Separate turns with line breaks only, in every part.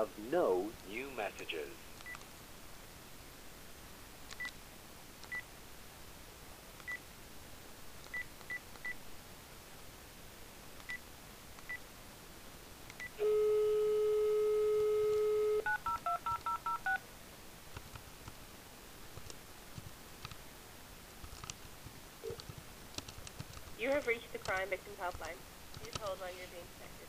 no new messages.
You have reached the Crime Victims Helpline. Please hold while you're being connected.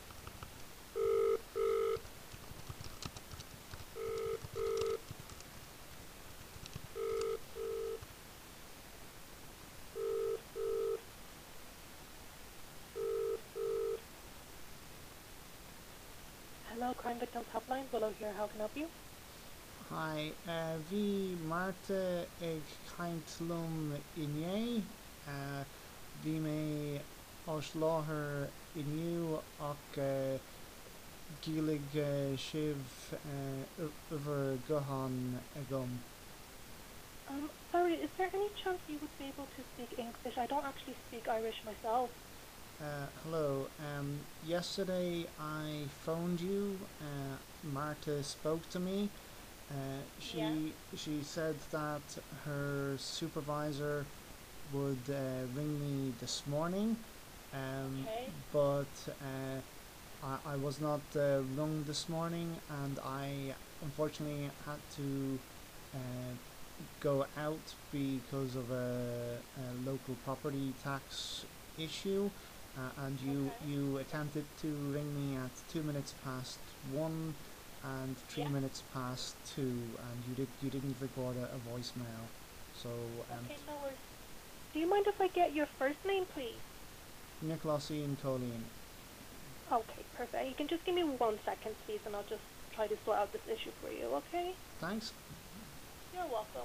Hello, Crime Victims Helpline. Willow here. How can I help you?
Hi, bhí Marta ag caint inné, bhí mé os láthair inniu ach gílig sibh uimhir gutháin agam.
Sorry, is there any chance you would be able to speak English? I don't actually speak Irish myself.
Hello, yesterday I phoned you, Marta spoke to me. She said that her supervisor would ring me this morning,
Okay.
but I was not rung this morning, and I unfortunately had to go out because of a local property tax issue. And you attempted to ring me at 1 and 3 minutes past 2, and you didn't record a voicemail. So
Okay, no worries. Do you mind if I get your first name, please?
Nicolásine Colleen.
Okay, perfect. You can just give me 1 second, please, and I'll just try to sort out this issue for you, okay?
Thanks.
You're welcome.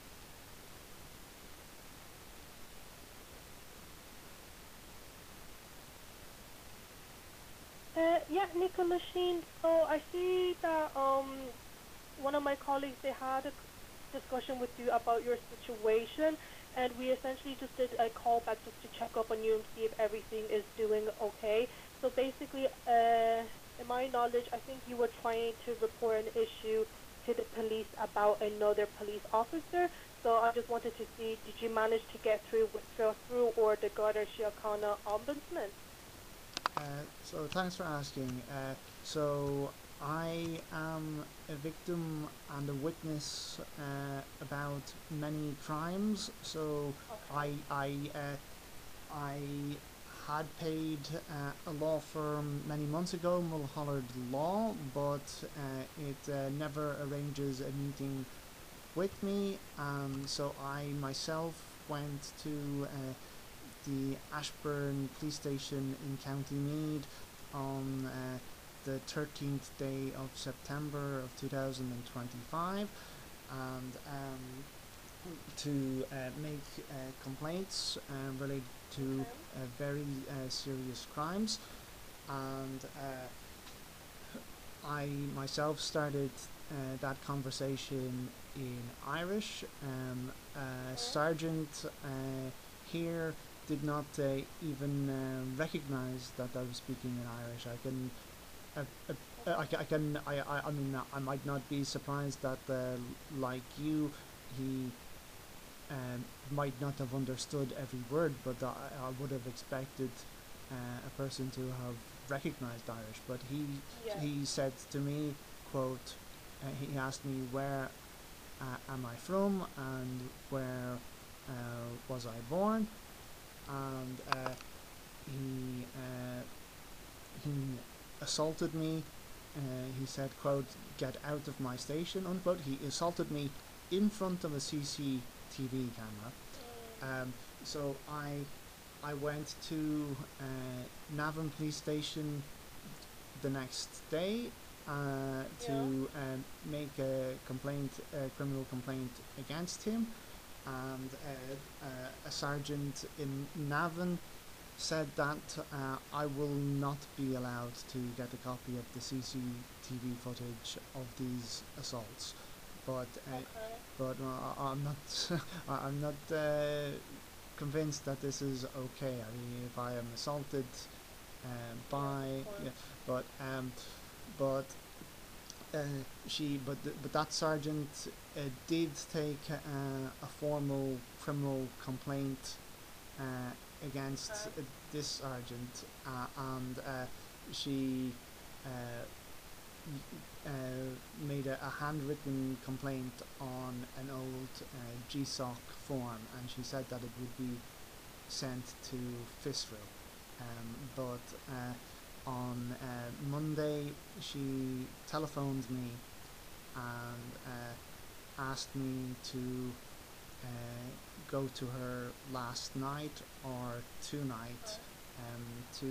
Yeah, Nicolásine, so I see that one of my colleagues, they had a discussion with you about your situation, and we essentially just did a call back just to check up on you and see if everything is doing okay. So basically, in my knowledge, I think you were trying to report an issue to the police about another police officer. So I just wanted to see, did you manage to get through with through or the Garda Síochána ombudsman?
So thanks for asking. So I am a victim and a witness about many crimes. So
Okay.
I had paid a law firm many months ago, Mulholland Law, but it never arranges a meeting with me. So I myself went to the Ashburn police station in County Meath on the 13th day of September of 2025, and to make complaints related to very serious crimes. And I myself started that conversation in Irish. Sergeant here did not even recognize that I was speaking in Irish. I mean, I might not be surprised that, like you, he might not have understood every word, but I would have expected a person to have recognized Irish. But he said to me, quote, he asked me where am I from and where was I born, and he assaulted me. He said, quote, get out of my station, unquote. He assaulted me in front of a CCTV camera. So I went to Navan police station the next day to make a complaint, a criminal complaint against him, and a sergeant in Navan said that I will not be allowed to get a copy of the CCTV footage of these assaults, but I'm not I'm not convinced that this is okay. I mean, if I am assaulted by but but that sergeant did take a formal criminal complaint against this sergeant, and she made a handwritten complaint on an old GSOC form, and she said that it would be sent to FISRU. But on Monday she telephoned me and asked me to go to her last night or tonight to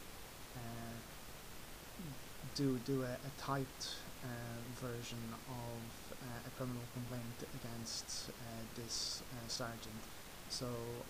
do a typed version of a criminal complaint against this sergeant. So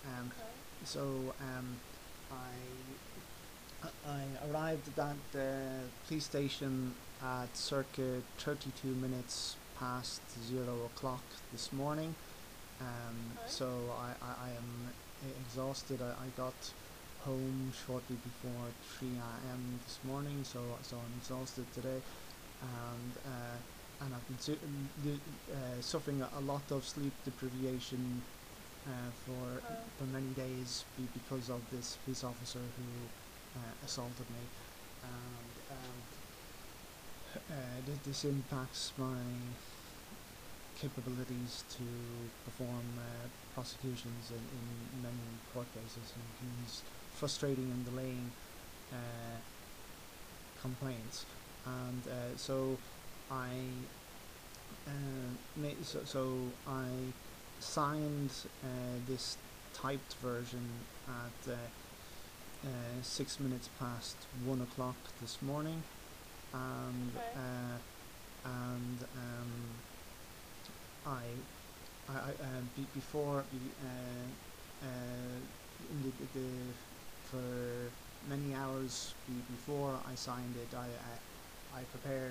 I arrived at the police station at circa 32 minutes past 0 o'clock this morning. So I am exhausted. I got home shortly before 3 a.m. this morning, so I'm exhausted today, and I've been suffering a lot of sleep deprivation for many days because of this police officer who assaulted me, and this impacts my capabilities to perform prosecutions in many court cases, and he's frustrating and delaying complaints, and so I signed this typed version at 6 minutes past 1 o'clock this morning, and for many hours before I signed it, I prepared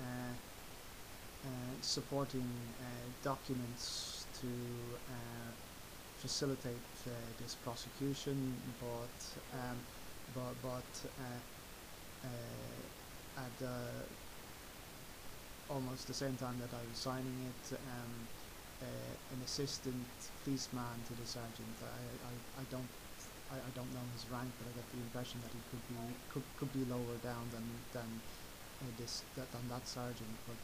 supporting documents to facilitate this prosecution, but at almost the same time that I was signing it, an assistant policeman to the sergeant. I don't know his rank, but I got the impression that he could be lower down than that sergeant. But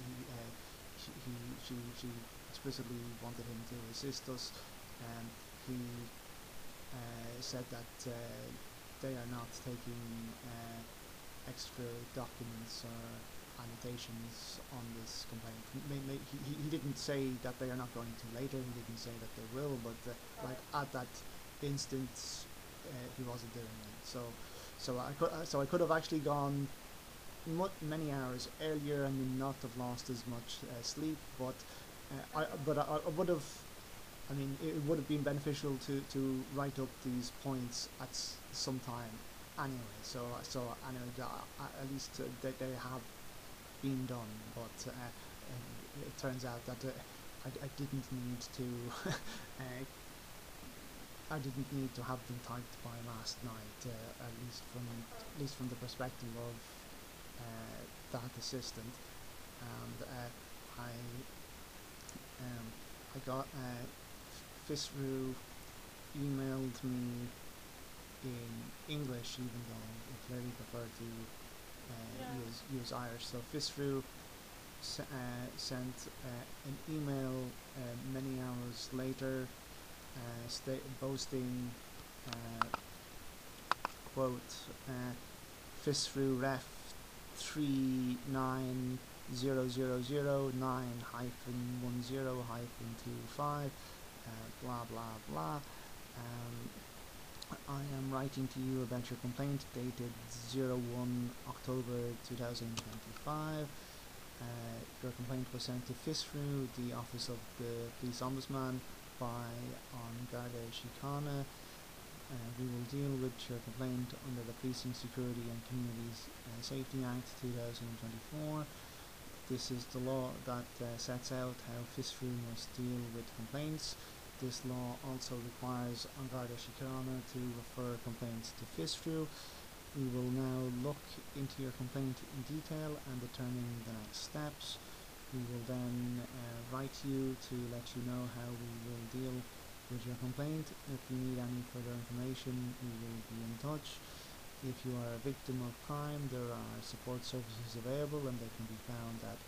she explicitly wanted him to assist us, and he said that they are not taking extra documents or annotations on this complaint. He didn't say that they are not going to later. He didn't say that they will, but like at that instance, he wasn't doing it. So I could have actually gone many hours earlier and not have lost as much sleep. But I would have. I mean, it would have been beneficial to write up these points at some time anyway. So anyway, at least they have been done. But it turns out that I didn't need to. I didn't need to have them typed by last night, at least from the perspective of that assistant, and I got FISRU emailed me in English, even though I clearly prefer to use Irish. So FISRU sent an email many hours later, boasting, quote, FISRU ref 3900009-10-25, blah blah blah. I am writing to you about your complaint dated 01 October 2025. Your complaint was sent to FISRU, the Office of the Police Ombudsman, by An Garda Síochána. We will deal with your complaint under the Policing Security and Communities Safety Act 2024. This is the law that sets out how FISRU must deal with complaints. This law also requires An Garda Síochána to refer complaints to FISRU. We will now look into your complaint in detail and determine the next steps. We will then write to you to let you know how we will deal with your complaint. If you need any further information, we will be in touch. If you are a victim of crime, there are support services available, and they can be found at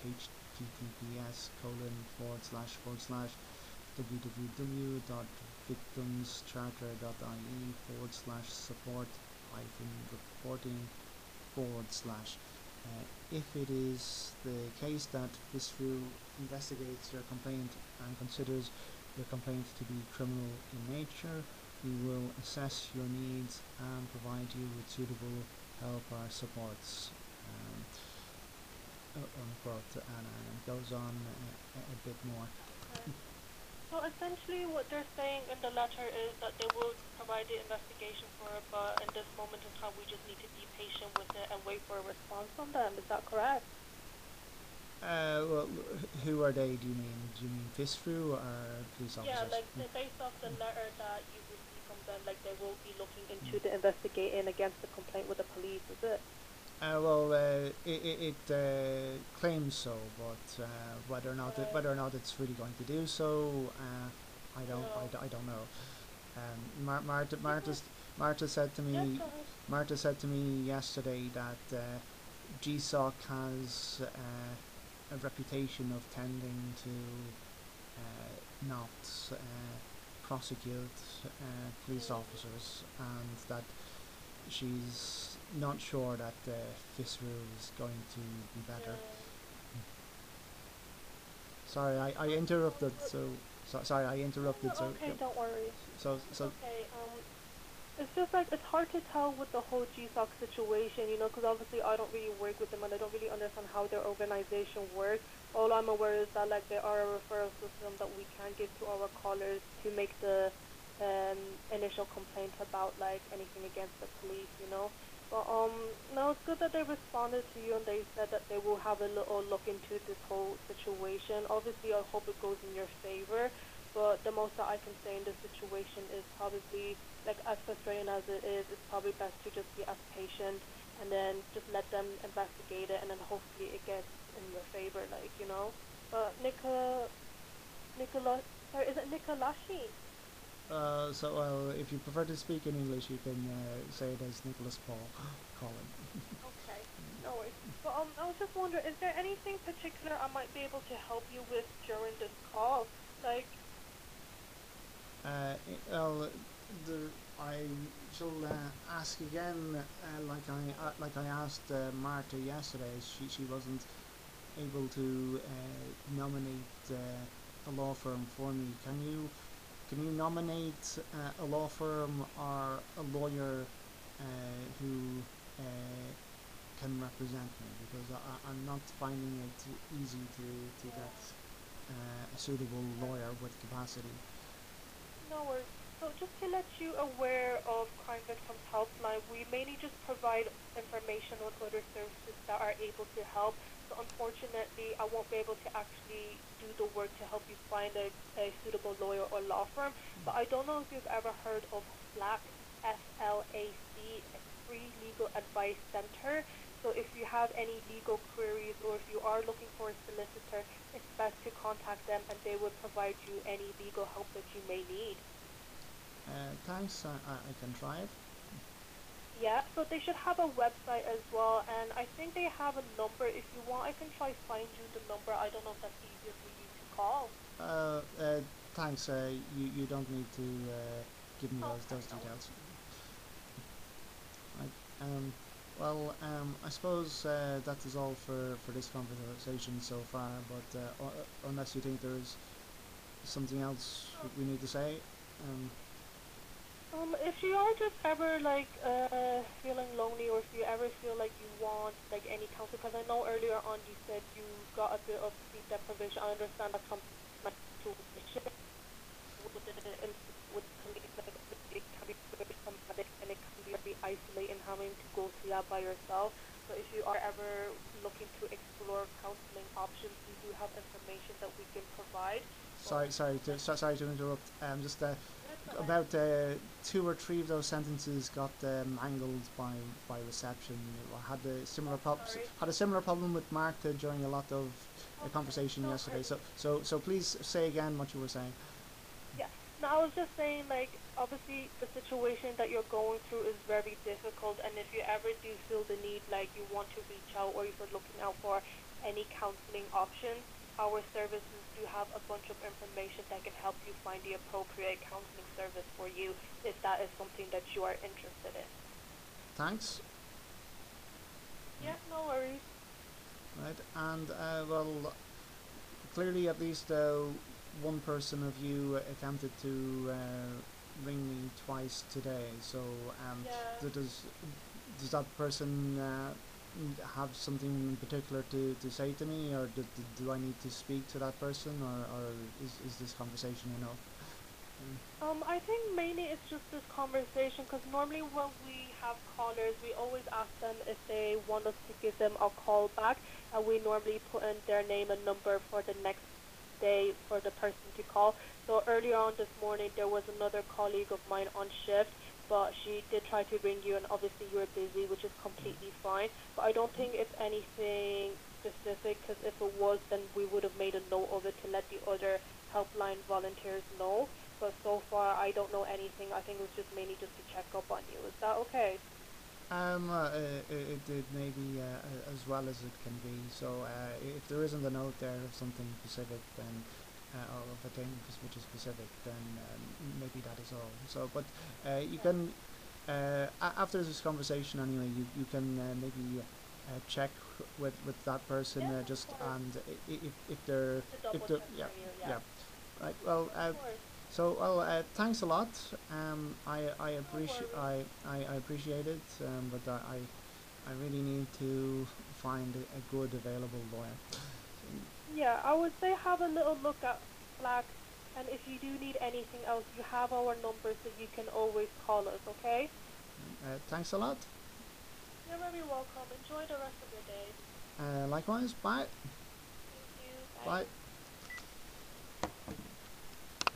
https://www.victimscharter.ie/support-reporting/. If it is the case that FISRU investigates your complaint and considers your complaint to be criminal in nature, we will assess your needs and provide you with suitable help or supports. Unquote, and it goes on a bit more.
So essentially what they're saying in the letter is that they will provide the investigation for it, but in this moment in time we just need to be patient with it and wait for a response from them. Is that correct?
Well, who are they, do you mean? Do you mean FISRU or police officers?
Yeah, like based off the letter that you received from them, like they will be looking into the investigating against the complaint with the police, is it?
It claims so, but whether or not it's really going to do so, I don't know. Marta said to me yesterday that GSOC has a reputation of tending to not prosecute police officers, and that she's not sure that FISRU is going to be better. Sorry, I interrupted. Sorry, I interrupted.
No, okay, don't worry.
So.
Okay. It's just like it's hard to tell with the whole GSOC situation, you know, because obviously I don't really work with them and I don't really understand how their organization works. All I'm aware is that like there are a referral system that we can give to our callers to make the initial complaint about like anything against the police, you know. But no, it's good that they responded to you and they said that they will have a little look into this whole situation. Obviously, I hope it goes in your favor. But the most that I can say in this situation is probably, like, as frustrating as it is, it's probably best to just be as patient and then just let them investigate it, and then hopefully it gets in your favor, like, you know. But sorry, is it Nicolashi?
Well, if you prefer to speak in English, you can say it as Nicholas Paul Colin.
Okay, no worries. But I was just wondering, is there anything particular I might be able to help you with during this call? Like,
I shall ask again, like I asked Marta yesterday. She wasn't able to nominate a law firm for me. Can you nominate a law firm or a lawyer who can represent me? Because I'm not finding it easy to get a suitable lawyer with capacity.
no worries. So just to let you aware of Crime Victims Helpline, we mainly just provide information on other services that are able to help. So unfortunately, I won't be able to actually do the work to help you find a suitable lawyer or law firm. But I don't know if you've ever heard of FLAC, FLAC, a Free Legal Advice Center. So if you have any legal queries or if you are looking for a solicitor, it's best to contact them and they will provide you any legal help that you may need.
Thanks, I can try it.
Yeah, so they should have a website as well, and I think they have a number. If you want, I can try find you the number. I don't know if that's easier for you to call.
Thanks, you don't need to give me those details. I suppose that is all for this conversation so far, but unless you think there's something else we need to say.
If you are just ever like feeling lonely, or if you ever feel like you want like any counsel, because I know earlier on you said you got a bit of sleep deprivation. I understand that comes with tuition with police, like it can be very traumatic and it can be very isolating having to go through that by yourself. So if you are ever looking to explore counseling options, we do have information that we can provide.
Sorry to interrupt. about 2 or 3 of those sentences got mangled by reception. I had a similar problem with Martha during a lot of conversation
no
yesterday.
worries.
So please say again what you were saying.
Yeah. No, I was just saying, like, obviously the situation that you're going through is very difficult, and if you ever do feel the need, like you want to reach out or if you're looking out for any counseling options, our services do have a bunch of information that can help you find the appropriate counseling service for you if that is something that you are interested in.
Thanks.
Yeah, no worries.
Right, and well, clearly at least one person of you attempted to ring me twice today. So
Yeah.
does that person have something in particular to say to me, or do I need to speak to that person, or is this conversation enough?
I think mainly it's just this conversation because normally when we have callers, we always ask them if they want us to give them a call back, and we normally put in their name and number for the next day for the person to call. So earlier on this morning, there was another colleague of mine on shift, but she did try to ring you, and obviously you were busy, which is completely fine. But I don't think it's anything specific, because if it was, then we would have made a note of it to let the other helpline volunteers know. But so far, I don't know anything. I think it was just mainly just to check up on you. Is that okay?
It may be as well as it can be. So if there isn't a note there of something specific, then or of a thing which is specific, then maybe that is all. So, but you can after this conversation anyway, you can maybe check with that person
Yeah,
just,
of course.
and if they're
To double
if they're
check
yeah
for you,
yeah right. Well,
Of course.
so well, thanks a lot. I appreciate
worries.
I appreciate it, but I really need to find a good available lawyer.
Yeah, I would say have a little look at Slack, and if you do need anything else, you have our number, so you can always call us, okay?
Thanks a lot.
You're very welcome. Enjoy the rest of your day.
Likewise. Bye.
Thank you.
Bye.